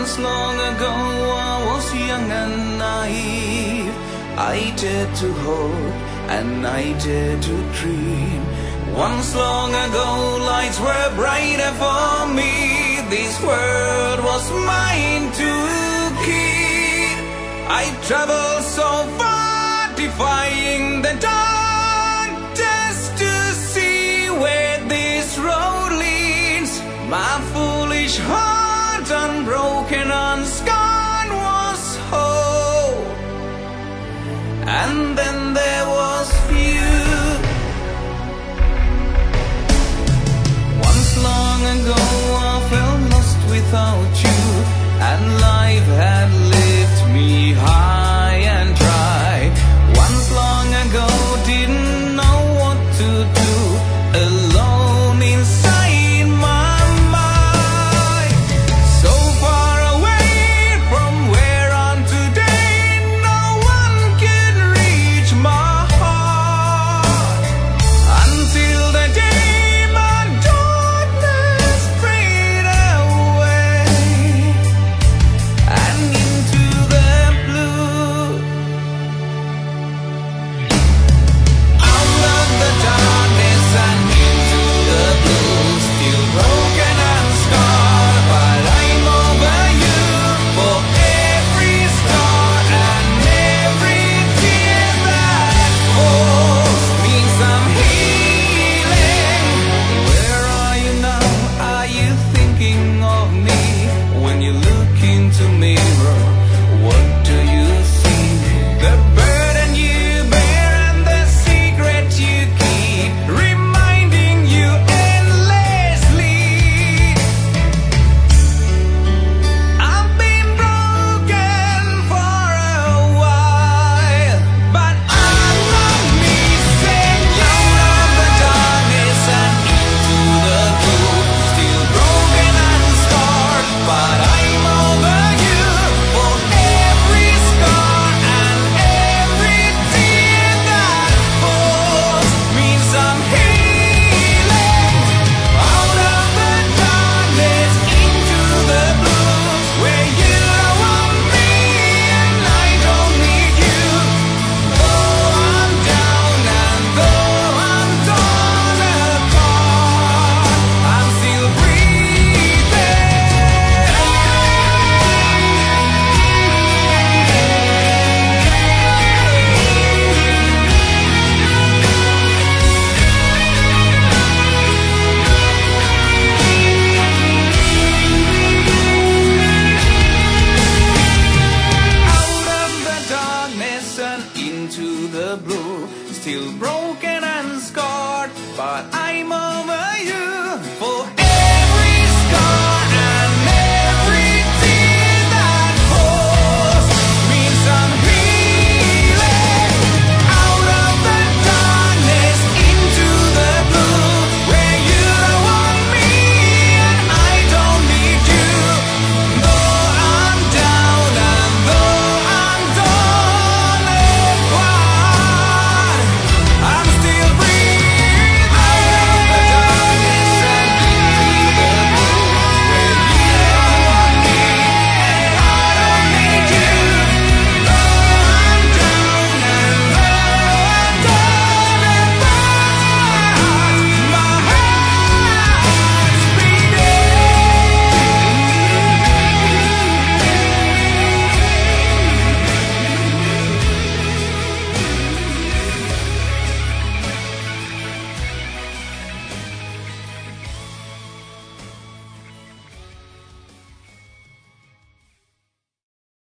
Once long ago I was young and naive. I dared to hope and I dared to dream. Once long ago lights were brighter for me. This world was mine to keep. I traveled so far, defying the dark, just to see where this road leads. My foolish heart, unbroken, unscarred, was whole. And then there was you. Once long ago I felt lost without you, and life had lifted me high and dry. Once long ago didn't know what to do, alone inside my mind. So far away from where I'm today, no one can reach my heart. Until the day my darkness faded away, and into the blue. Out of the darkness and into the blue, still broken and scarred, but I'm over you. For every scar and every tear that falls means I'm healing. Where are you now? Are you thinking of me? When you look into mirror, what do you see? The burden you bear and the secret you keep, reminding you endlessly. I've been broken for a while, but I'm not missing you. Out of the darkness and into the blue, still broken and scarred, but I'm over you. For every scar and every tear that falls means I'm healing. Out of the darkness into the blue, where you don't want me and I don't need you. Though I'm down and though I'm torn apart, I'm still breathing. Out of the darkness and into the blue, still broken and scarred, but I'm over you. For